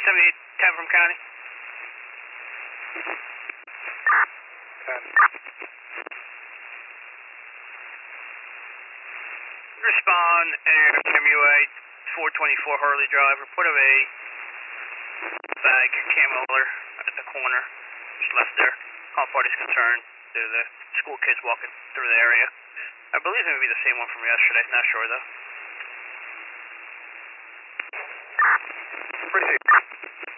7810 from county. Respond, MUA 424 Harley Drive. Report of a bag cam roller at the corner. Just left there. All parties concerned. Due to the school kids walking through the area. I believe it may be the same one from yesterday. Not sure though. Proceed.